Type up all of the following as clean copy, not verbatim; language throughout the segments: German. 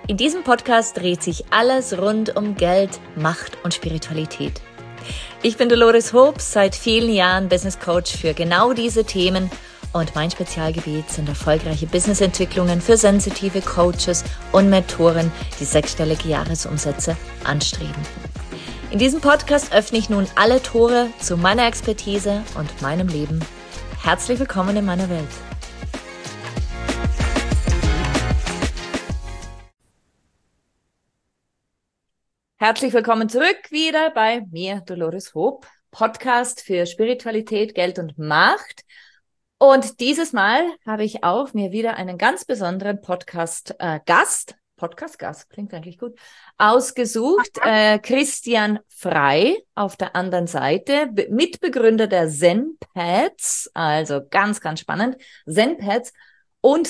In diesem Podcast dreht sich alles rund um Geld, Macht und Spiritualität. Ich bin Dolores Hoop, seit vielen Jahren Business Coach für genau diese Themen und mein Spezialgebiet sind erfolgreiche Businessentwicklungen für sensitive Coaches und Mentoren, die sechsstellige Jahresumsätze anstreben. In diesem Podcast öffne ich nun alle Tore zu meiner Expertise und meinem Leben. Herzlich willkommen in meiner Welt. Herzlich willkommen zurück wieder bei mir, Dolores Hoop, Podcast für Spiritualität, Geld und Macht. Und dieses Mal habe ich auch mir wieder einen ganz besonderen Podcast-Gast klingt eigentlich gut, ausgesucht. Christian Frei auf der anderen Seite, Mitbegründer der Zen-Pads, also ganz, ganz spannend, Zen-Pads und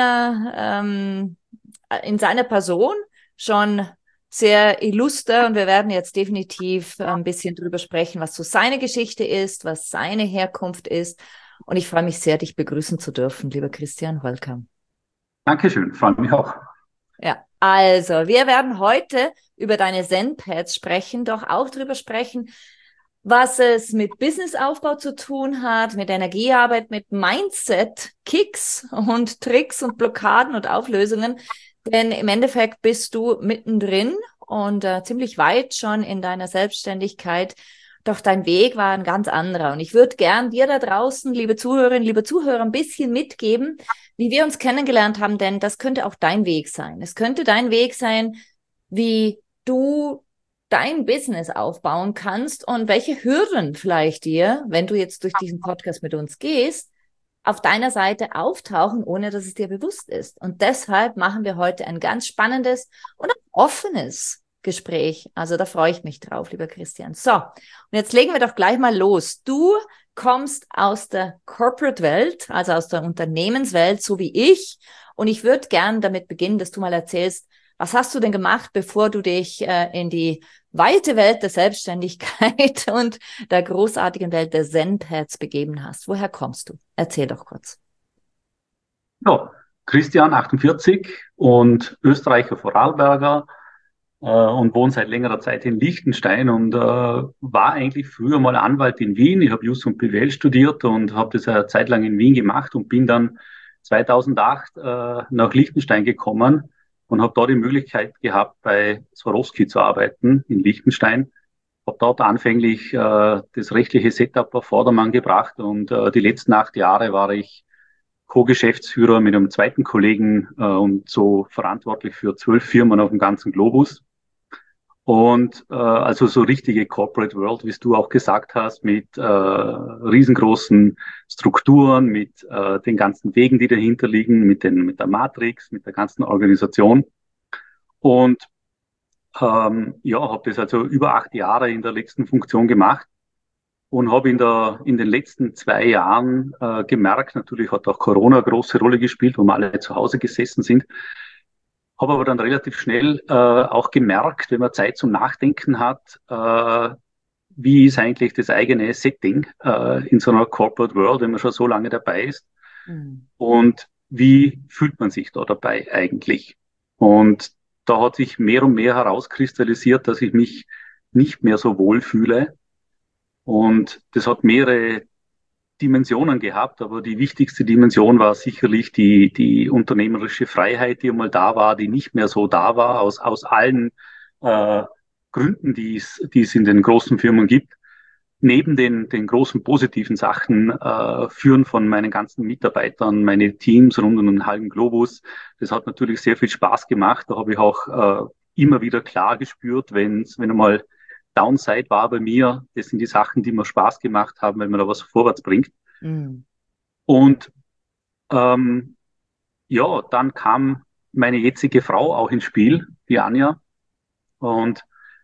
in seiner Person schon sehr illuster und wir werden jetzt definitiv ein bisschen drüber sprechen, was so seine Geschichte ist, was seine Herkunft ist. Und ich freue mich sehr, dich begrüßen zu dürfen, lieber Christian. Welcome. Dankeschön, freut mich auch. Ja, also wir werden heute über deine Zen-Pads sprechen, doch auch drüber sprechen, was es mit Businessaufbau zu tun hat, mit Energiearbeit, mit Mindset, Kicks und Tricks und Blockaden und Auflösungen. Denn im Endeffekt bist du mittendrin und ziemlich weit schon in deiner Selbstständigkeit. Doch dein Weg war ein ganz anderer. Und ich würde gern dir da draußen, liebe Zuhörerinnen, liebe Zuhörer, ein bisschen mitgeben, wie wir uns kennengelernt haben, denn das könnte auch dein Weg sein. Es könnte dein Weg sein, wie du dein Business aufbauen kannst und welche Hürden vielleicht dir, wenn du jetzt durch diesen Podcast mit uns gehst, auf deiner Seite auftauchen, ohne dass es dir bewusst ist. Und deshalb machen wir heute ein ganz spannendes und ein offenes Gespräch. Also da freue ich mich drauf, lieber Christian. So, und jetzt legen wir doch gleich mal los. Du kommst aus der Corporate-Welt, also aus der Unternehmenswelt, so wie ich. Und ich würde gern damit beginnen, dass du mal erzählst, was hast du denn gemacht, bevor du dich in die weite Welt der Selbstständigkeit und der großartigen Welt der Zen-Pads begeben hast? Woher kommst du? Erzähl doch kurz. Ja, Christian, 48 und Österreicher Vorarlberger und wohne seit längerer Zeit in Liechtenstein und war eigentlich früher mal Anwalt in Wien. Ich habe Jus und BWL studiert und habe das eine Zeit lang in Wien gemacht und bin dann 2008 nach Liechtenstein gekommen und habe da die Möglichkeit gehabt, bei Swarovski zu arbeiten in Liechtenstein. Habe dort anfänglich das rechtliche Setup auf Vordermann gebracht und die letzten 8 Jahre war ich Co-Geschäftsführer mit einem zweiten Kollegen und so verantwortlich für 12 Firmen auf dem ganzen Globus. Und also so richtige Corporate World, wie es du auch gesagt hast, mit riesengroßen Strukturen, mit den ganzen Wegen, die dahinter liegen, mit der Matrix, mit der ganzen Organisation. Und ja, habe das also über 8 Jahre in der letzten Funktion gemacht und habe in den letzten 2 Jahren gemerkt, natürlich hat auch Corona eine große Rolle gespielt, wo wir alle zu Hause gesessen sind, habe aber dann relativ schnell auch gemerkt, wenn man Zeit zum Nachdenken hat, wie ist eigentlich das eigene Setting in so einer Corporate World, wenn man schon so lange dabei ist und wie fühlt man sich da dabei eigentlich? Und da hat sich mehr und mehr herauskristallisiert, dass ich mich nicht mehr so wohl fühle. Und das hat mehrere Dimensionen gehabt, aber die wichtigste Dimension war sicherlich die unternehmerische Freiheit, die einmal da war, die nicht mehr so da war, aus allen äh, Gründen, die es in den großen Firmen gibt. Neben den großen positiven Sachen, Führen von meinen ganzen Mitarbeitern, meine Teams rund um den halben Globus, das hat natürlich sehr viel Spaß gemacht. Da habe ich auch immer wieder klar gespürt, wenn einmal Downside war bei mir, das sind die Sachen, die mir Spaß gemacht haben, wenn man da was vorwärts bringt. Mhm. Und ähm, ja, dann kam meine jetzige Frau auch ins Spiel, die Anja. Und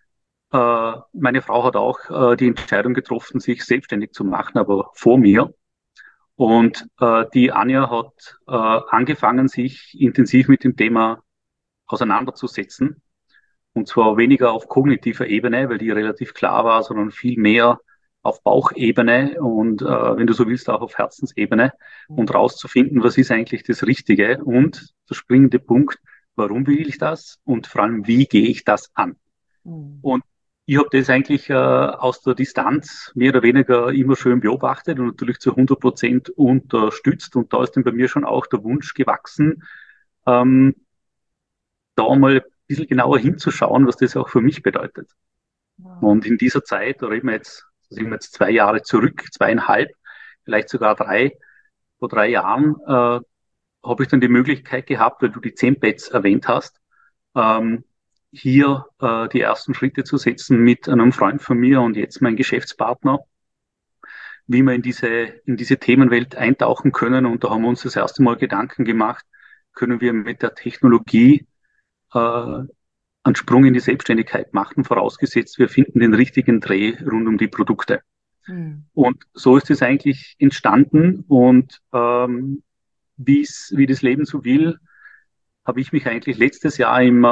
meine Frau hat auch die Entscheidung getroffen, sich selbstständig zu machen, aber vor mir. Und die Anja hat angefangen, sich intensiv mit dem Thema auseinanderzusetzen. Und zwar weniger auf kognitiver Ebene, weil die relativ klar war, sondern viel mehr auf Bauchebene und wenn du so willst, auch auf Herzensebene und rauszufinden, was ist eigentlich das Richtige und der springende Punkt, warum will ich das und vor allem, wie gehe ich das an? Mhm. Und ich habe das eigentlich aus der Distanz mehr oder weniger immer schön beobachtet und natürlich zu 100% unterstützt. Und da ist dann bei mir schon auch der Wunsch gewachsen, ähm, da mal ein bisschen genauer hinzuschauen, was das auch für mich bedeutet. Wow. Und in dieser Zeit, da reden wir jetzt, da sind wir jetzt 2 Jahre zurück, 2,5, vielleicht sogar 3, vor 3 Jahren, habe ich dann die Möglichkeit gehabt, weil du die 10 Pads erwähnt hast, ähm, hier die ersten Schritte zu setzen mit einem Freund von mir und jetzt mein Geschäftspartner, wie wir in diese Themenwelt eintauchen können. Und da haben wir uns das erste Mal Gedanken gemacht, können wir mit der Technologie einen Sprung in die Selbstständigkeit machen, vorausgesetzt, wir finden den richtigen Dreh rund um die Produkte. Mhm. Und so ist es eigentlich entstanden und wie das Leben so will, habe ich mich eigentlich letztes Jahr im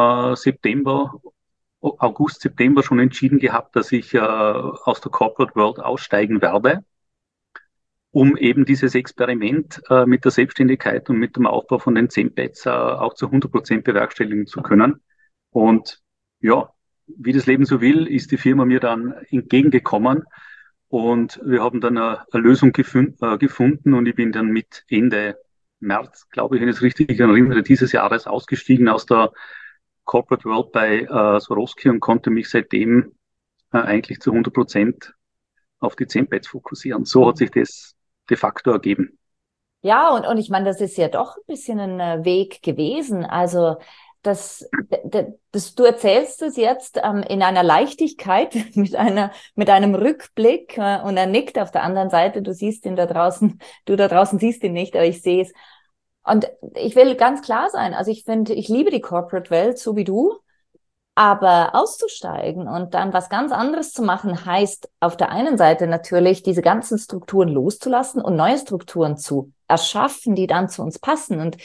August, September schon entschieden gehabt, dass ich aus der Corporate World aussteigen werde, um eben dieses Experiment mit der Selbstständigkeit und mit dem Aufbau von den 10 Pads auch zu 100% bewerkstelligen zu können. Und ja, wie das Leben so will, ist die Firma mir dann entgegengekommen und wir haben dann eine Lösung gefunden und ich bin dann mit Ende März, glaube ich, wenn ich es richtig erinnere, dieses Jahres ausgestiegen aus der Corporate World bei Swarovski und konnte mich seitdem eigentlich zu 100% auf die 10 Pads fokussieren. So hat sich das de facto ergeben. Ja, und ich meine, das ist ja doch ein bisschen ein Weg gewesen. Also du erzählst es jetzt in einer Leichtigkeit, mit einem Rückblick und er nickt auf der anderen Seite. Du siehst ihn da draußen, du da draußen siehst ihn nicht, aber ich sehe es. Und ich will ganz klar sein. Also ich finde, ich liebe die Corporate-Welt, so wie du. Aber auszusteigen und dann was ganz anderes zu machen, heißt auf der einen Seite natürlich, diese ganzen Strukturen loszulassen und neue Strukturen zu erschaffen, die dann zu uns passen. Und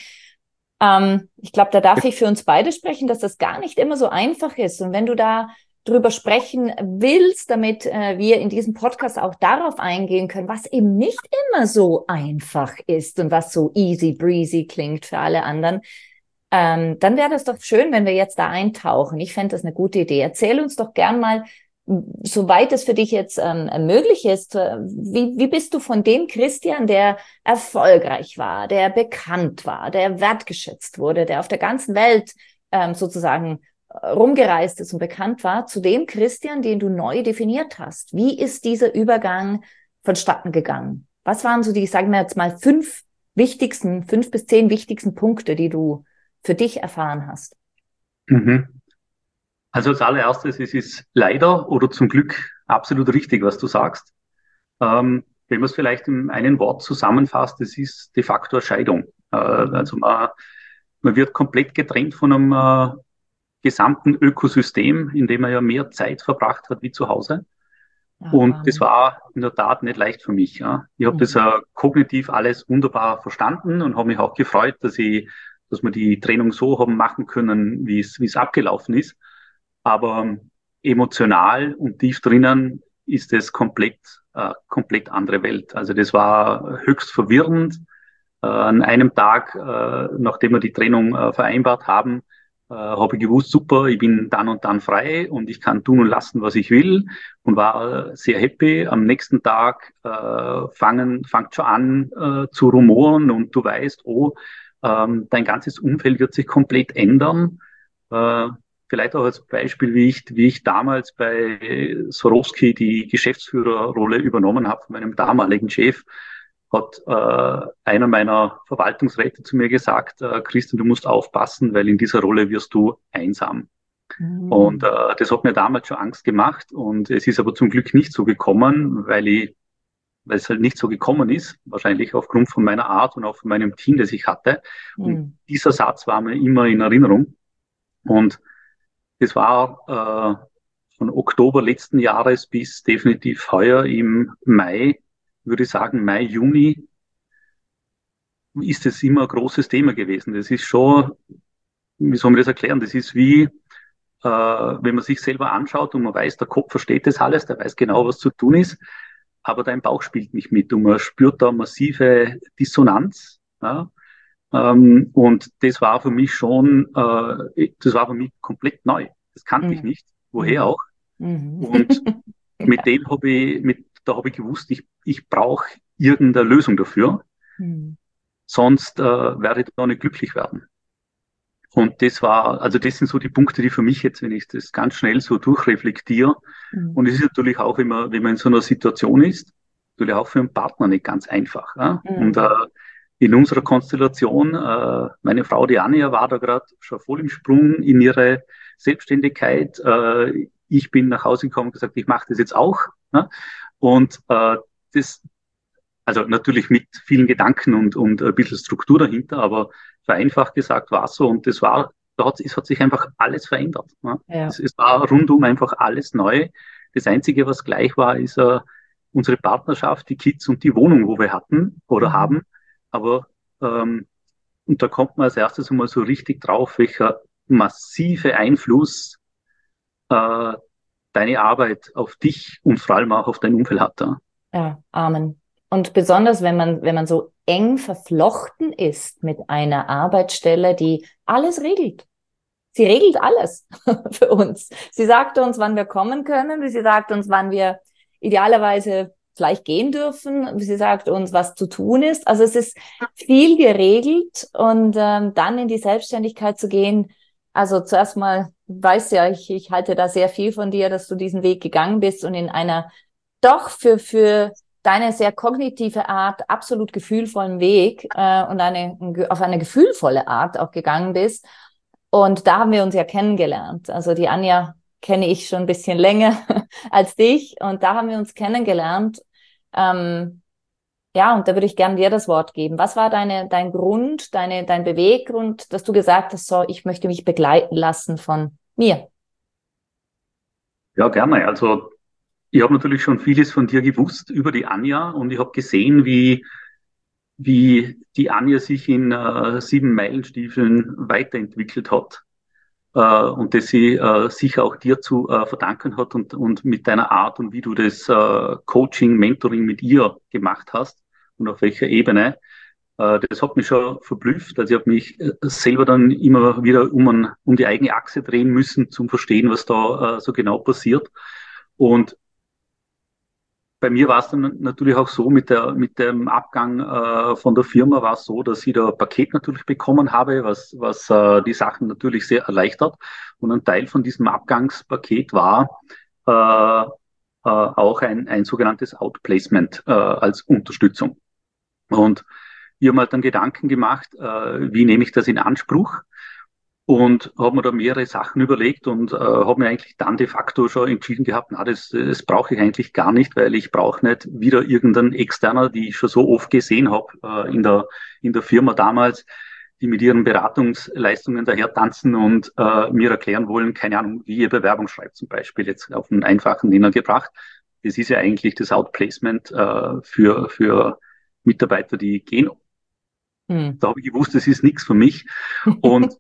ich glaube, da darf ich für uns beide sprechen, dass das gar nicht immer so einfach ist. Und wenn du da drüber sprechen willst, damit wir in diesem Podcast auch darauf eingehen können, was eben nicht immer so einfach ist und was so easy breezy klingt für alle anderen, dann wäre das doch schön, wenn wir jetzt da eintauchen. Ich fände das eine gute Idee. Erzähl uns doch gern mal, soweit es für dich jetzt möglich ist, wie bist du von dem Christian, der erfolgreich war, der bekannt war, der wertgeschätzt wurde, der auf der ganzen Welt sozusagen rumgereist ist und bekannt war, zu dem Christian, den du neu definiert hast? Wie ist dieser Übergang vonstatten gegangen? Was waren so die, sagen wir jetzt mal, 5 bis 10 wichtigsten Punkte, die du für dich erfahren hast? Mhm. Also als allererstes, es ist leider oder zum Glück absolut richtig, was du sagst. Wenn man es vielleicht in einem Wort zusammenfasst, es ist de facto eine Scheidung. Also man wird komplett getrennt von einem gesamten Ökosystem, in dem man ja mehr Zeit verbracht hat wie zu Hause. Ah, Und wow. das war in der Tat nicht leicht für mich. Ja. Ich habe das Mhm. kognitiv alles wunderbar verstanden und habe mich auch gefreut, dass wir die Trennung so haben machen können, wie es abgelaufen ist. Aber emotional und tief drinnen ist es komplett andere Welt. Also das war höchst verwirrend. An einem Tag, nachdem wir die Trennung vereinbart haben, habe ich gewusst, super, ich bin dann und dann frei und ich kann tun und lassen, was ich will und war sehr happy. Am nächsten Tag fängt schon an zu rumoren und du weißt, oh, dein ganzes Umfeld wird sich komplett ändern. Äh, Vielleicht auch als Beispiel, wie ich damals bei Swarovski die Geschäftsführerrolle übernommen habe von meinem damaligen Chef, hat einer meiner Verwaltungsräte zu mir gesagt, Christian, du musst aufpassen, weil in dieser Rolle wirst du einsam. Und Mhm. das hat mir damals schon Angst gemacht und es ist aber zum Glück nicht so gekommen, weil es halt nicht so gekommen ist, wahrscheinlich aufgrund von meiner Art und auch von meinem Team, das ich hatte. Und Mhm. dieser Satz war mir immer in Erinnerung. Und das war von Oktober letzten Jahres bis definitiv heuer im Mai, würde ich sagen, Mai, Juni, ist es immer ein großes Thema gewesen. Das ist schon, wie soll man das erklären? Das ist wie, wenn man sich selber anschaut und man weiß, der Kopf versteht das alles, der weiß genau, was zu tun ist, aber dein Bauch spielt nicht mit und man spürt da massive Dissonanz. Ja? Und das war für mich das war für mich komplett neu. Das kannte ich Mhm. nicht, woher Mhm. auch. Mhm. Und Ja. da habe ich gewusst, ich brauche irgendeine Lösung dafür, Mhm. sonst werde ich da nicht glücklich werden. Und also das sind so die Punkte, die für mich jetzt, wenn ich das ganz schnell so durchreflektiere, Mhm. und es ist natürlich auch immer, wenn man in so einer Situation ist, natürlich auch für einen Partner nicht ganz einfach. Ja? Und Mhm. in unserer Konstellation, meine Frau, die Anja, war da gerade schon voll im Sprung in ihre Selbstständigkeit. Ich bin nach Hause gekommen und gesagt, ich mache das jetzt auch. Ne? Und das, also natürlich mit vielen Gedanken und ein bisschen Struktur dahinter, aber vereinfacht gesagt war es so. Und es hat sich einfach alles verändert. Ne? Ja. Es war rundum einfach alles neu. Das Einzige, was gleich war, ist unsere Partnerschaft, die Kids und die Wohnung, wo wir hatten oder Mhm. haben. Aber ähm, und da kommt man als erstes einmal so richtig drauf, welcher massive Einfluss äh, deine Arbeit auf dich und vor allem auch auf dein Umfeld hat. Ja. Ja, Amen. Und besonders, wenn man so eng verflochten ist mit einer Arbeitsstelle, die alles regelt. Sie regelt alles für uns. Sie sagt uns, wann wir kommen können. Sie sagt uns, wann wir idealerweise vielleicht gehen dürfen. Sie sagt uns, was zu tun ist. Also es ist viel geregelt und dann in die Selbstständigkeit zu gehen. Also zuerst mal, weiß ja, ich halte da sehr viel von dir, dass du diesen Weg gegangen bist und in einer doch für deine sehr kognitive Art absolut gefühlvollen Weg und auf eine gefühlvolle Art auch gegangen bist. Und da haben wir uns ja kennengelernt. Also die Anja kenne ich schon ein bisschen länger als dich und da haben wir uns kennengelernt. Ähm, ja, und da würde ich gerne dir das Wort geben. Was war dein Grund, dein Beweggrund, dass du gesagt hast, so, ich möchte mich begleiten lassen von mir? Ja, gerne. Also ich habe natürlich schon vieles von dir gewusst über die Anja und ich habe gesehen, wie die Anja sich in 7 Meilenstiefeln weiterentwickelt hat und dass sie sicher auch dir zu verdanken hat und mit deiner Art und wie du das Coaching, Mentoring mit ihr gemacht hast und auf welcher Ebene. Das hat mich schon verblüfft. Also ich habe mich selber dann immer wieder um die eigene Achse drehen müssen, zum Verstehen, was da so genau passiert. Und bei mir war es dann natürlich auch so, mit dem Abgang von der Firma war es so, dass ich da ein Paket natürlich bekommen habe, was die Sachen natürlich sehr erleichtert. Und ein Teil von diesem Abgangspaket war auch ein sogenanntes Outplacement als Unterstützung. Und ich habe mir halt dann Gedanken gemacht, wie nehme ich das in Anspruch? Und habe mir da mehrere Sachen überlegt und habe mir eigentlich dann de facto schon entschieden gehabt, na, das brauche ich eigentlich gar nicht, weil ich brauche nicht wieder irgendeinen Externer, die ich schon so oft gesehen habe in der Firma damals, die mit ihren Beratungsleistungen daher tanzen und mir erklären wollen, keine Ahnung, wie ihr Bewerbung schreibt, zum Beispiel jetzt auf einen einfachen Nenner gebracht. Das ist ja eigentlich das Outplacement für Mitarbeiter, die gehen. Hm. Da habe ich gewusst, das ist nichts für mich. Und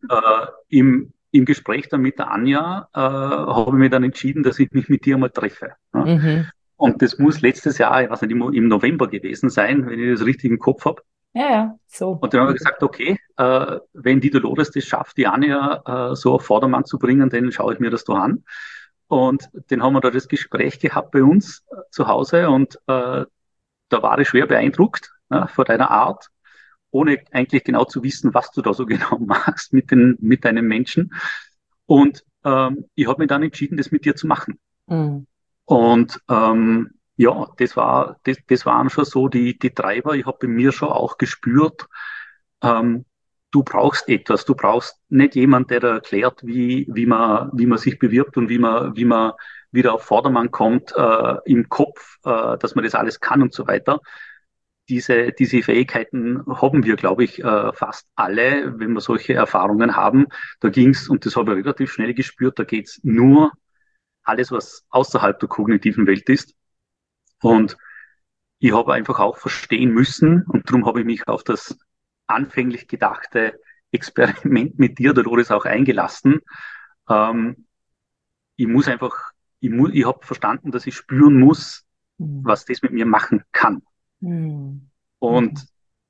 im Gespräch dann mit der Anja habe ich mir dann entschieden, dass ich mich mit dir mal treffe. Ja? Mhm. Und das muss letztes Jahr, ich weiß nicht, im November gewesen sein, wenn ich das richtig im Kopf habe. Ja, ja, so. Und dann haben wir gesagt, okay, wenn die Dolores das schafft, die Anja so auf Vordermann zu bringen, dann schaue ich mir das da an. Und dann haben wir da das Gespräch gehabt bei uns zu Hause und da war ich schwer beeindruckt von deiner Art, ohne eigentlich genau zu wissen, was du da so genau machst mit deinen Menschen. Und ich habe mich dann entschieden, das mit dir zu machen. Hm. Und ja, das waren schon so die Treiber. Ich habe bei mir schon auch gespürt, ähm, du brauchst etwas. Du brauchst nicht jemand, der dir erklärt, wie man sich bewirbt und wie man wieder auf Vordermann kommt im Kopf, dass man das alles kann und so weiter. Diese Fähigkeiten haben wir, glaube ich, fast alle, wenn wir solche Erfahrungen haben. Da ging's, und das habe ich relativ schnell gespürt, da geht's nur alles, was außerhalb der kognitiven Welt ist. Und ich habe einfach auch verstehen müssen, und darum habe ich mich auf das anfänglich gedachte Experiment mit dir, Dolores, auch eingelassen. Ähm, ich muss einfach, ich habe verstanden, dass ich spüren muss, Hm. was das mit mir machen kann. Hm. Und Hm.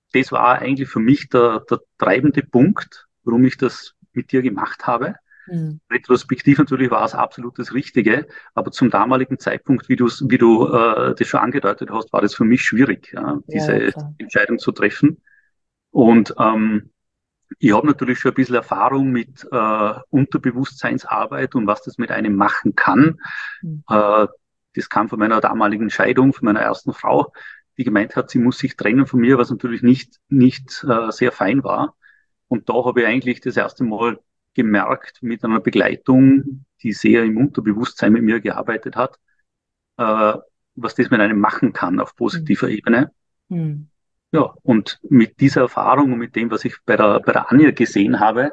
das war eigentlich für mich der treibende Punkt, warum ich das mit dir gemacht habe. Hm. Retrospektiv natürlich war es absolut das Richtige, aber zum damaligen Zeitpunkt, wie du das schon angedeutet hast, war das für mich schwierig, ja, Ja, ja, diese klar. Entscheidung zu treffen. Und ich habe natürlich schon ein bisschen Erfahrung mit Unterbewusstseinsarbeit und was das mit einem machen kann. Hm. Das kam von meiner damaligen Scheidung, von meiner ersten Frau, die gemeint hat, sie muss sich trennen von mir, was natürlich nicht sehr fein war. Und da habe ich eigentlich das erste Mal gemerkt mit einer Begleitung, die sehr im Unterbewusstsein mit mir gearbeitet hat, äh, was das mit einem machen kann auf Hm. positiver Ebene. Hm. Ja, und mit dieser Erfahrung und mit dem, was ich bei der Anja gesehen habe,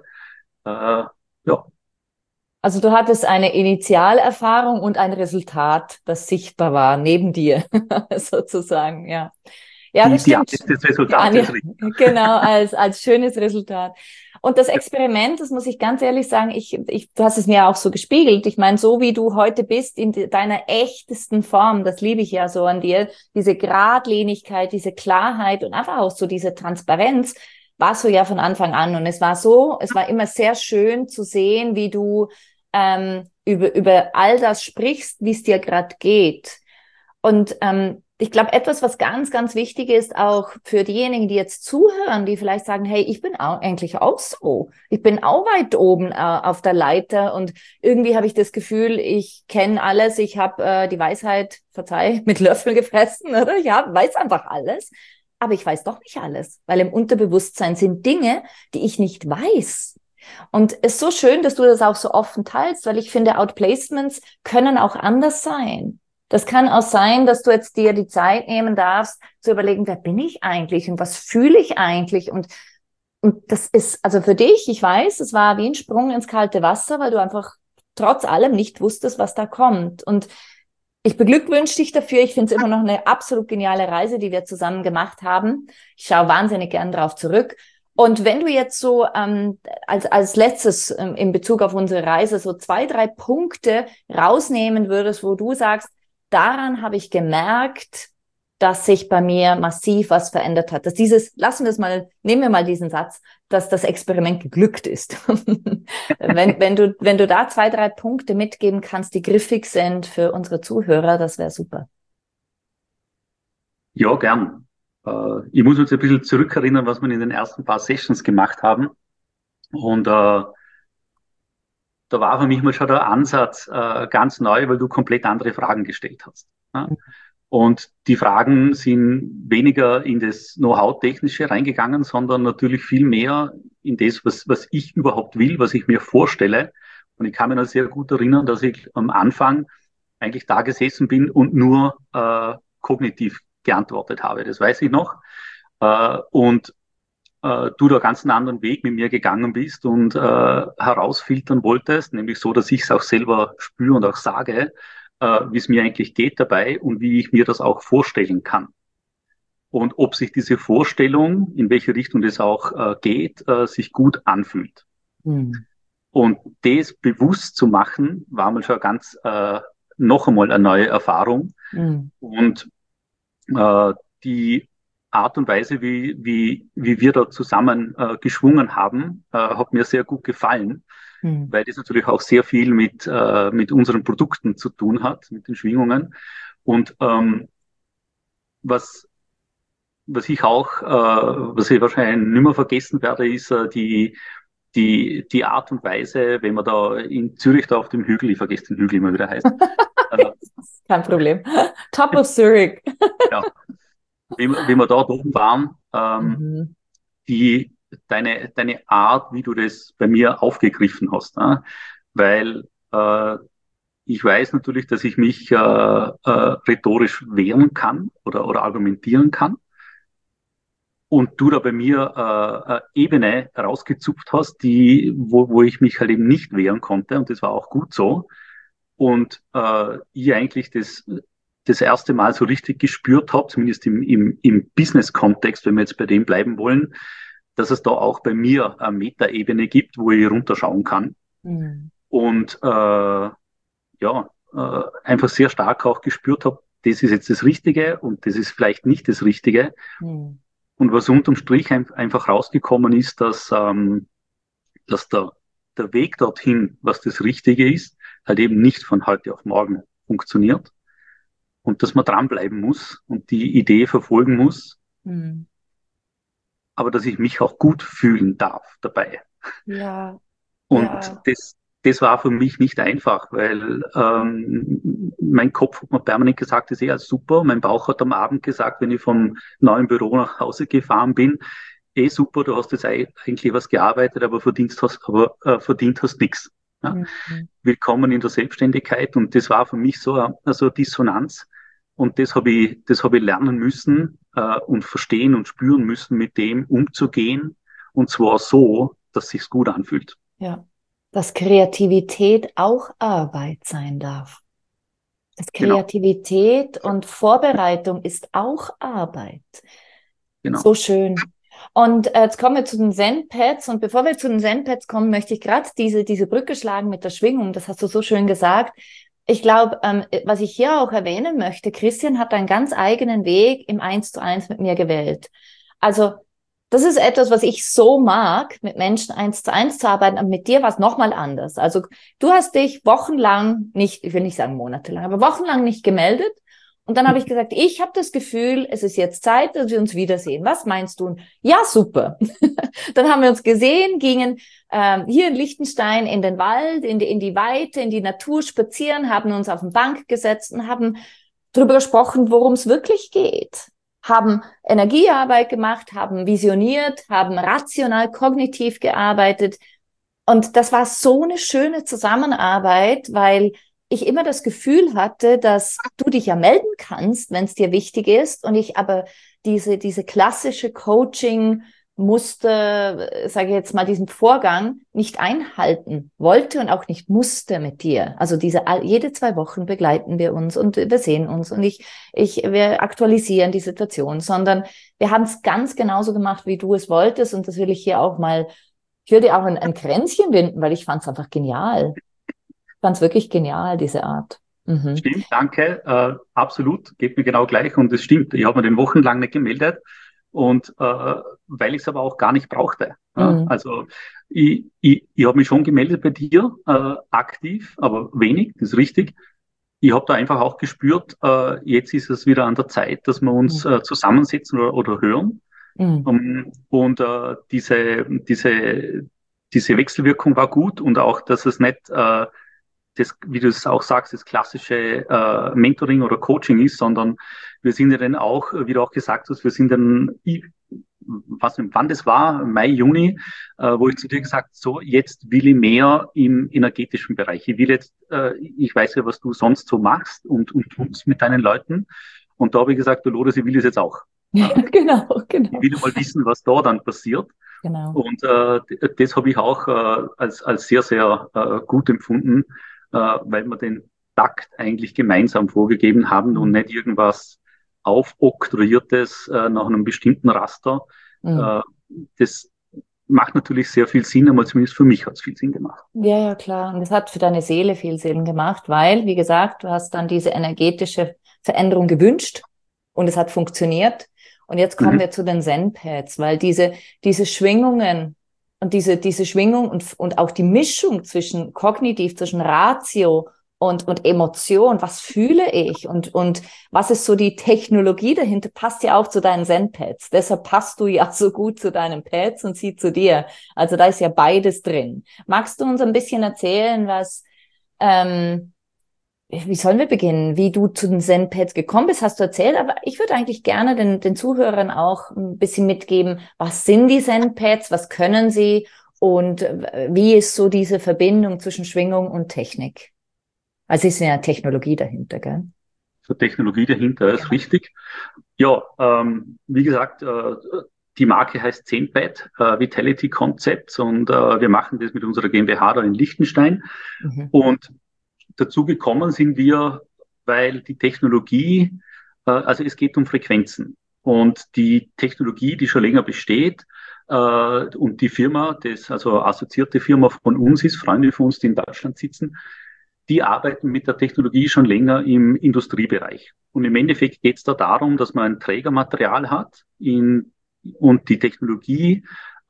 ja, Also du hattest eine Initialerfahrung und ein Resultat, das sichtbar war neben dir, sozusagen, ja. Ja, die, das die Art stimmt. des Die Anja, Resultates richten. genau, als schönes Resultat. Und das Experiment, das muss ich ganz ehrlich sagen, du hast es mir auch so gespiegelt. Ich meine, so wie du heute bist, in deiner echtesten Form, das liebe ich ja so an dir, diese Geradlinigkeit, diese Klarheit und einfach auch so diese Transparenz, warst du ja von Anfang an. Und es war immer sehr schön zu sehen, wie du über all das sprichst, wie es dir gerade geht. Und ich glaube, etwas, was ganz, ganz wichtig ist, auch für diejenigen, die jetzt zuhören, die vielleicht sagen, hey, ich bin auch, eigentlich auch so. Ich bin auch weit oben auf der Leiter und irgendwie habe ich das Gefühl, ich kenne alles, ich habe die Weisheit, verzeih, mit Löffel gefressen, oder? Ich weiß einfach alles. Aber ich weiß doch nicht alles, weil im Unterbewusstsein sind Dinge, die ich nicht weiß. Und es ist so schön, dass du das auch so offen teilst, weil ich finde, Outplacements können auch anders sein. Das kann auch sein, dass du jetzt dir die Zeit nehmen darfst, zu überlegen, wer bin ich eigentlich und was fühle ich eigentlich? Und das ist, also für dich, ich weiß, es war wie ein Sprung ins kalte Wasser, weil du einfach trotz allem nicht wusstest, was da kommt. Und ich beglückwünsche dich dafür. Ich finde es immer noch eine absolut geniale Reise, die wir zusammen gemacht haben. Ich schaue wahnsinnig gern drauf zurück. Und wenn du jetzt so als letztes in Bezug auf unsere Reise so 2, 3 Punkte rausnehmen würdest, wo du sagst, daran habe ich gemerkt, dass sich bei mir massiv was verändert hat. Nehmen wir mal diesen Satz, dass das Experiment geglückt ist. Wenn du da 2, 3 Punkte mitgeben kannst, die griffig sind für unsere Zuhörer, das wäre super. Ja, gern. Ich muss uns ein bisschen zurückerinnern, was wir in den ersten paar Sessions gemacht haben. Und da war für mich mal schon der Ansatz ganz neu, weil du komplett andere Fragen gestellt hast. Ja? Und die Fragen sind weniger in das Know-how-Technische reingegangen, sondern natürlich viel mehr in das, was ich überhaupt will, was ich mir vorstelle. Und ich kann mich noch sehr gut erinnern, dass ich am Anfang eigentlich da gesessen bin und nur kognitiv geantwortet habe. Das weiß ich noch. Und du da ganz einen anderen Weg mit mir gegangen bist und herausfiltern wolltest, nämlich so, dass ich es auch selber spüre und auch sage, wie es mir eigentlich geht dabei und wie ich mir das auch vorstellen kann. Und ob sich diese Vorstellung, in welche Richtung das auch geht, sich gut anfühlt. Hm. Und das bewusst zu machen, war mal schon ganz noch einmal eine neue Erfahrung. Hm. Und die Art und Weise, wie wir da zusammen geschwungen haben, hat mir sehr gut gefallen, Hm. weil das natürlich auch sehr viel mit unseren Produkten zu tun hat, mit den Schwingungen. Und was, was ich wahrscheinlich nicht mehr vergessen werde, ist die Art und Weise, wenn man da in Zürich da auf dem Hügel, ich vergesse den Hügel immer wieder heißt, äh, Kein Problem. Top of Zurich. ja, wie wir da oben waren, Mhm. die, deine Art, wie du das bei mir aufgegriffen hast. Ne? Weil ich weiß natürlich, dass ich mich rhetorisch wehren kann oder argumentieren kann. Und du da bei mir eine Ebene rausgezupft hast, wo ich mich halt eben nicht wehren konnte. Und das war auch gut so. Und ich eigentlich das erste Mal so richtig gespürt habe, zumindest im Business-Kontext, wenn wir jetzt bei dem bleiben wollen, dass es da auch bei mir eine Metaebene gibt, wo ich runterschauen kann. Mhm. Und einfach sehr stark auch gespürt habe, das ist jetzt das Richtige und das ist vielleicht nicht das Richtige. Mhm. Und was unterm Strich einfach rausgekommen ist, dass der Weg dorthin, was das Richtige ist, halt eben nicht von heute auf morgen funktioniert und dass man dranbleiben muss und die Idee verfolgen muss, Mhm. aber dass ich mich auch gut fühlen darf dabei. Ja, Und ja. das war für mich nicht einfach, weil mein Kopf hat mir permanent gesagt, das ist eh alles super. Mein Bauch hat am Abend gesagt, wenn ich vom neuen Büro nach Hause gefahren bin, eh super, du hast jetzt eigentlich was gearbeitet, verdient hast nichts. Ja? Mhm. Willkommen in der Selbstständigkeit. Und das war für mich so eine Dissonanz. Und das habe ich lernen müssen und verstehen und spüren müssen, mit dem umzugehen. Und zwar so, dass sich's gut anfühlt. Ja. Dass Kreativität auch Arbeit sein darf. Dass Genau, Kreativität und Vorbereitung ist auch Arbeit. genau. So schön. Und jetzt kommen wir zu den Zen-Pads. Und bevor wir zu den Zen-Pads kommen, möchte ich gerade diese Brücke schlagen mit der Schwingung. Das hast du so schön gesagt. Ich glaube, was ich hier auch erwähnen möchte, Christian hat einen ganz eigenen Weg im Eins-zu-eins mit mir gewählt. Also, das ist etwas, was ich so mag, mit Menschen Eins-zu-eins zu arbeiten, aber mit dir war es nochmal anders. Also, du hast dich wochenlang nicht, ich will nicht sagen monatelang, aber wochenlang nicht gemeldet. Und dann habe ich gesagt, ich habe das Gefühl, es ist jetzt Zeit, dass wir uns wiedersehen. Was meinst du? Ja, super. Dann haben wir uns gesehen, gingen hier in Liechtenstein in den Wald, in die Weite, in die Natur spazieren, haben uns auf eine Bank gesetzt und haben darüber gesprochen, worum es wirklich geht. Haben Energiearbeit gemacht, haben visioniert, haben rational, kognitiv gearbeitet. Und das war so eine schöne Zusammenarbeit, weil ich immer das Gefühl hatte, dass du dich ja melden kannst, wenn es dir wichtig ist, und ich aber diese klassische Coaching-Muster, sage ich jetzt mal, diesen Vorgang nicht einhalten wollte und auch nicht musste mit dir. Also jede 2 Wochen begleiten wir uns und wir sehen uns und wir aktualisieren die Situation, sondern wir haben es ganz genauso gemacht, wie du es wolltest, und das will ich hier auch mal, ich würde auch ein Kränzchen winden, weil ich fand es einfach genial. Ich fand es wirklich genial, diese Art. Mhm. Stimmt, danke. Absolut, geht mir genau gleich. Und es stimmt, ich habe mir den wochenlang nicht gemeldet. Und weil ich es aber auch gar nicht brauchte. Ja? Mhm. Also ich habe mich schon gemeldet bei dir, aktiv, aber wenig, das ist richtig. Ich habe da einfach auch gespürt, jetzt ist es wieder an der Zeit, dass wir uns Mhm. zusammensetzen oder hören. Mhm. Und diese Wechselwirkung war gut und auch, dass es nicht das, wie du es auch sagst, das klassische Mentoring oder Coaching ist, sondern wir sind ja dann auch, wie du auch gesagt hast, wir sind dann, was wann das war, Mai, Juni, wo ich zu dir gesagt, so jetzt will ich mehr im energetischen Bereich. Ich will jetzt, ich weiß ja, was du sonst so machst und tust mit deinen Leuten. Und da habe ich gesagt, du Loris, ich will das jetzt auch. Ja, Ja? genau, Ich genau, will mal wissen, was da dann passiert. genau. Und das habe ich auch als sehr, sehr gut empfunden, weil wir den Takt eigentlich gemeinsam vorgegeben haben und Mhm. nicht irgendwas aufoktroyiertes nach einem bestimmten Raster. Mhm. Äh, Das macht natürlich sehr viel Sinn, aber zumindest für mich hat es viel Sinn gemacht. Ja, ja, klar. Und das hat für deine Seele viel Sinn gemacht, weil, wie gesagt, du hast dann diese energetische Veränderung gewünscht und es hat funktioniert. Und jetzt kommen Mhm. wir zu den Zen-Pads, weil diese Schwingungen und diese Schwingung und auch die Mischung zwischen kognitiv, zwischen Ratio und Emotion, was fühle ich und was ist so die Technologie dahinter, passt ja auch zu deinen Zen-Pads. Deshalb passt du ja so gut zu deinen Pads und sie zu dir. Also da ist ja beides drin. Magst du uns ein bisschen erzählen, ähm, wie sollen wir beginnen? Wie du zu den Zen-Pads gekommen bist, hast du erzählt, aber ich würde eigentlich gerne den Zuhörern auch ein bisschen mitgeben, was sind die Zen-Pads, was können sie und wie ist so diese Verbindung zwischen Schwingung und Technik? Also es ist ja Technologie dahinter, gell? So Technologie dahinter ist Genau. richtig. Ja, wie gesagt, die Marke heißt Zenpad, Vitality Concepts, und wir machen das mit unserer GmbH da in Liechtenstein. Mhm. Und dazu gekommen sind wir, weil die Technologie, also es geht um Frequenzen. Und die Technologie, die schon länger besteht, und die Firma, das also assoziierte Firma von uns ist, Freunde von uns, die in Deutschland sitzen, die arbeiten mit der Technologie schon länger im Industriebereich. Und im Endeffekt geht es da darum, dass man ein Trägermaterial hat, und die Technologie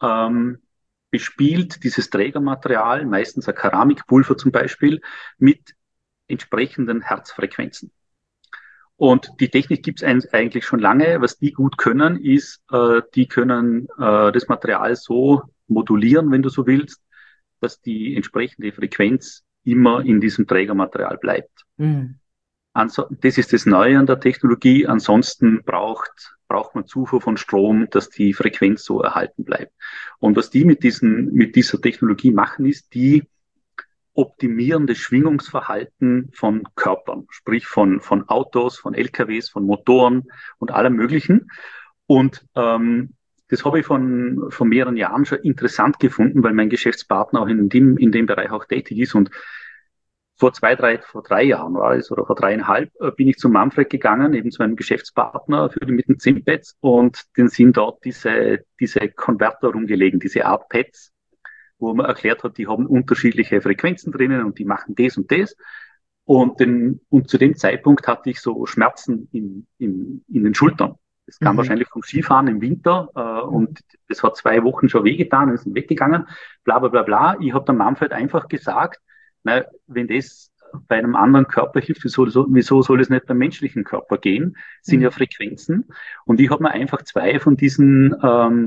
bespielt dieses Trägermaterial, meistens ein Keramikpulver zum Beispiel, mit entsprechenden Herzfrequenzen. Und die Technik gibt es eigentlich schon lange. Was die gut können, ist, die können das Material so modulieren, wenn du so willst, dass die entsprechende Frequenz immer in diesem Trägermaterial bleibt. Mhm. Das ist das Neue an der Technologie. Ansonsten braucht man Zufuhr von Strom, dass die Frequenz so erhalten bleibt. Und was die mit dieser Technologie machen, ist, die optimieren das Schwingungsverhalten von Körpern, sprich von Autos, von LKWs, von Motoren und allem Möglichen. Und das habe ich von mehreren Jahren schon interessant gefunden, weil mein Geschäftspartner auch in dem Bereich auch tätig ist. Und vor 3 Jahren war es, oder vor 3,5, bin ich zu Manfred gegangen, eben zu einem Geschäftspartner mit den ZIM-Pads, und den sind dort diese Konverter rumgelegen, diese Art Pads, wo man erklärt hat, die haben unterschiedliche Frequenzen drinnen und die machen das und das. Und zu dem Zeitpunkt hatte ich so Schmerzen in den Schultern. Das kam wahrscheinlich vom Skifahren im Winter, und das hat 2 Wochen schon wehgetan, ist weggegangen, bla bla bla bla. Ich habe dem Manfred einfach gesagt, na, wenn das bei einem anderen Körper hilft, wieso soll es nicht beim menschlichen Körper gehen? Das sind ja Frequenzen. Und ich habe mir einfach 2 von diesen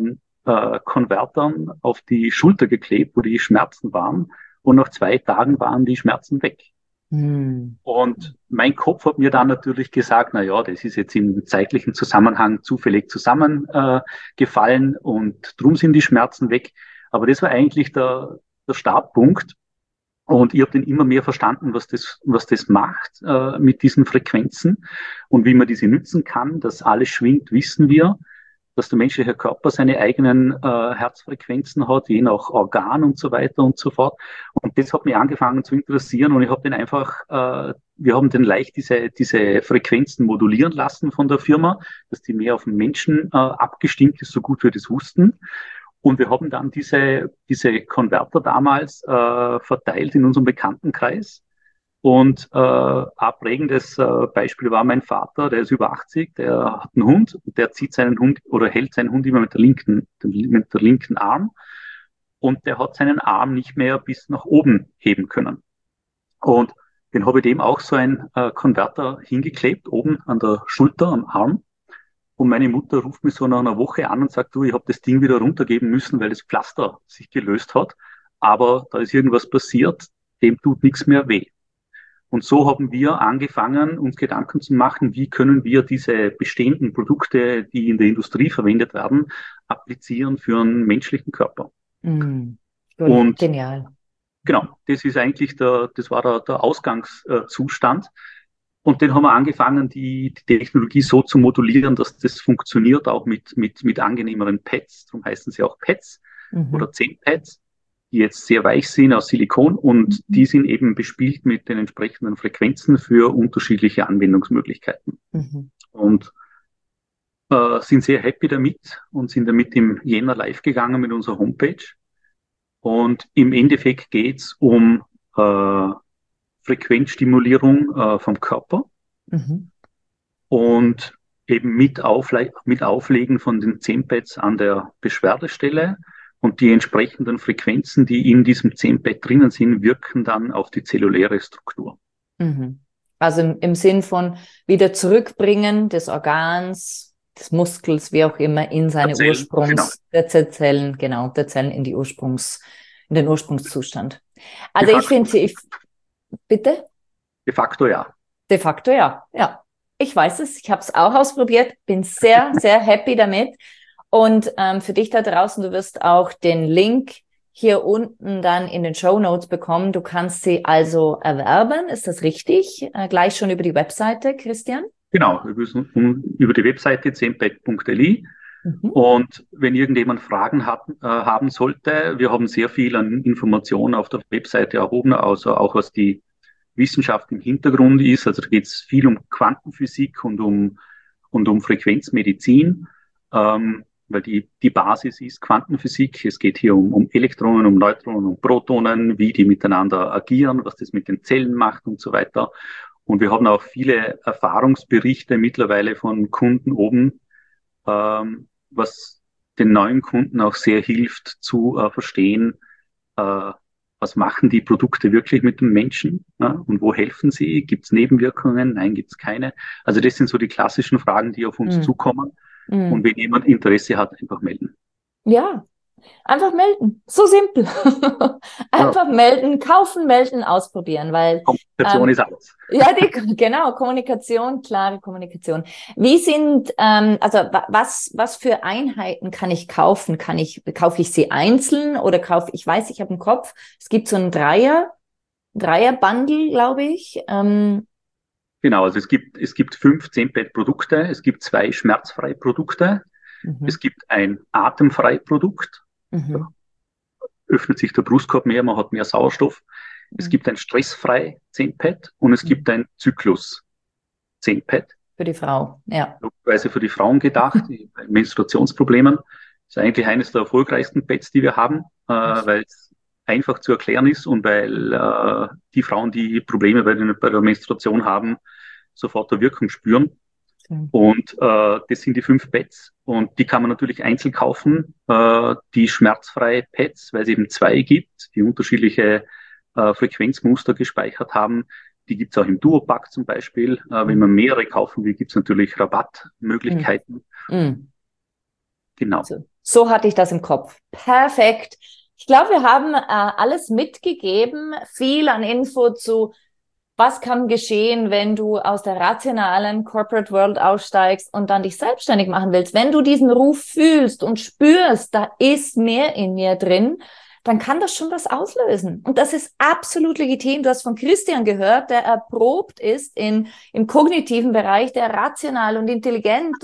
Konvertern auf die Schulter geklebt, wo die Schmerzen waren. Und nach 2 Tagen waren die Schmerzen weg. Mhm. Und mein Kopf hat mir dann natürlich gesagt, na ja, das ist jetzt im zeitlichen Zusammenhang zufällig zusammengefallen und drum sind die Schmerzen weg. Aber das war eigentlich der Startpunkt. Und ich habe dann immer mehr verstanden, was das macht mit diesen Frequenzen und wie man diese nützen kann. Dass alles schwingt, wissen wir. Dass der menschliche Körper seine eigenen Herzfrequenzen hat, je nach Organ und so weiter und so fort. Und das hat mich angefangen zu interessieren, und ich habe wir haben den leicht diese Frequenzen modulieren lassen von der Firma, dass die mehr auf den Menschen abgestimmt ist, so gut wir das wussten. Und wir haben dann diese Konverter damals verteilt in unserem Bekanntenkreis. Und ein prägendes Beispiel war mein Vater, der ist über 80, der hat einen Hund, und der zieht seinen Hund oder hält seinen Hund immer mit der linken Arm, und der hat seinen Arm nicht mehr bis nach oben heben können. Und den habe ich dem auch so ein Konverter hingeklebt, oben an der Schulter, am Arm. Und meine Mutter ruft mich so nach einer Woche an und sagt, du, ich habe das Ding wieder runtergeben müssen, weil das Pflaster sich gelöst hat. Aber da ist irgendwas passiert, dem tut nichts mehr weh. Und so haben wir angefangen, uns Gedanken zu machen, wie können wir diese bestehenden Produkte, die in der Industrie verwendet werden, applizieren für einen menschlichen Körper. Mhm. Und Genial. genau, das war der Ausgangszustand. Und den haben wir angefangen, die Technologie so zu modulieren, dass das funktioniert, auch mit angenehmeren Pads. Darum heißen sie auch Pads oder 10 Pads, die jetzt sehr weich sind aus Silikon, und die sind eben bespielt mit den entsprechenden Frequenzen für unterschiedliche Anwendungsmöglichkeiten. Und sind sehr happy damit und sind damit im Jänner live gegangen mit unserer Homepage. Und im Endeffekt geht's um Frequenzstimulierung vom Körper und eben mit Auflegen von den 10 Pads an der Beschwerdestelle, und die entsprechenden Frequenzen, die in diesem 10 Pad drinnen sind, wirken dann auf die zelluläre Struktur. Also im Sinn von wieder zurückbringen des Organs, des Muskels, wie auch immer, in seine der Zellen in den Ursprungszustand. Also ich finde, bitte? De facto ja. De facto ja, ja. Ich weiß es, ich habe es auch ausprobiert, bin sehr, sehr happy damit. Und für dich da draußen, du wirst auch den Link hier unten dann in den Shownotes bekommen. Du kannst sie also erwerben, ist das richtig? Gleich schon über die Webseite, Christian? Genau, über die Webseite 10pad.li. Und wenn irgendjemand Fragen haben sollte, wir haben sehr viel an Informationen auf der Webseite erhoben, also auch was die Wissenschaft im Hintergrund ist. Also da geht es viel um Quantenphysik und um Frequenzmedizin, weil die Basis ist Quantenphysik. Es geht hier um Elektronen, um Neutronen, um Protonen, wie die miteinander agieren, was das mit den Zellen macht und so weiter. Und wir haben auch viele Erfahrungsberichte mittlerweile von Kunden oben, was den neuen Kunden auch sehr hilft zu verstehen, was machen die Produkte wirklich mit dem Menschen, ja, und wo helfen sie? Gibt es Nebenwirkungen? Nein, gibt es keine. Also das sind so die klassischen Fragen, die auf uns Mm, zukommen. Und mm. wenn jemand Interesse hat, einfach melden. Ja, einfach melden. So simpel. Ja, Einfach melden, kaufen, melden, ausprobieren, weil Kommunikation ist alles. ja, genau, Kommunikation, klare Kommunikation. Wie sind, also was für Einheiten kann ich kaufen? Kaufe ich sie einzeln oder ich weiß, ich habe im Kopf, es gibt so einen Dreier-Bundle, glaube ich. Genau, also es gibt 5 10-Pad-Produkte, es gibt 2 schmerzfreie Produkte, Mhm, es gibt ein atemfrei Produkt, da mhm, öffnet sich der Brustkorb mehr, man hat mehr Sauerstoff. Es mhm, gibt ein stressfrei 10-Pad und es mhm. gibt ein Zyklus 10-Pad, Für die Frau, ja. logischerweise für die Frauen gedacht, die bei Menstruationsproblemen. Das ist eigentlich eines der erfolgreichsten Pads, die wir haben, weil es einfach zu erklären ist und weil die Frauen, die Probleme bei der Menstruation haben, sofort eine Wirkung spüren. Schön. Und das sind die 5 Pads. Und die kann man natürlich einzeln kaufen, die schmerzfreie Pads, weil es eben 2 gibt, die unterschiedliche Frequenzmuster gespeichert haben. Die gibt es auch im Duopack zum Beispiel. Wenn Mhm. man mehrere kaufen will, gibt es natürlich Mhm. Rabattmöglichkeiten. Mhm. Genau. So hatte ich das im Kopf. Perfekt. Ich glaube, wir haben alles mitgegeben, viel an Info zu, was kann geschehen, wenn du aus der rationalen Corporate World aussteigst und dann dich selbstständig machen willst. Wenn du diesen Ruf fühlst und spürst, da ist mehr in mir drin, dann kann das schon was auslösen. Und das ist absolut legitim. Du hast von Christian gehört, der erprobt ist im kognitiven Bereich, der rational und intelligent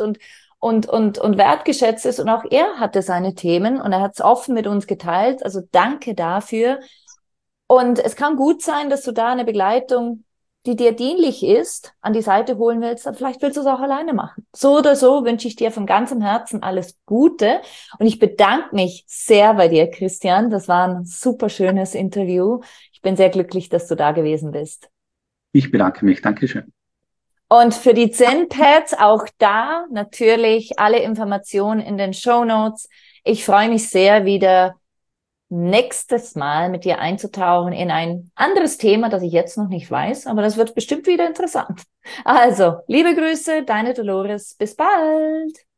und wertgeschätzt ist. Und auch er hatte seine Themen und er hat es offen mit uns geteilt. Also danke dafür. Und es kann gut sein, dass du da eine Begleitung, die dir dienlich ist, an die Seite holen willst. Vielleicht willst du es auch alleine machen. So oder so wünsche ich dir von ganzem Herzen alles Gute. Und ich bedanke mich sehr bei dir, Christian. Das war ein super schönes Interview. Ich bin sehr glücklich, dass du da gewesen bist. Ich bedanke mich. Dankeschön. Und für die Zen-Pads auch da natürlich alle Informationen in den Shownotes. Ich freue mich sehr, wieder nächstes Mal mit dir einzutauchen in ein anderes Thema, das ich jetzt noch nicht weiß, aber das wird bestimmt wieder interessant. Also, liebe Grüße, deine Dolores, bis bald.